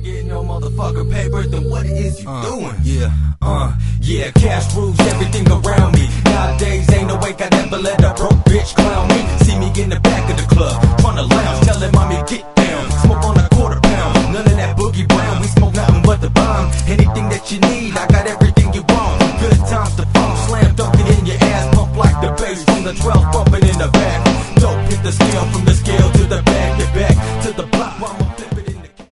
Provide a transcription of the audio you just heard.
getting no motherfucker paper, then what is you doing? Yeah, cash rules everything around me. Nowadays ain't no way I never let a broke bitch clown me. See me in the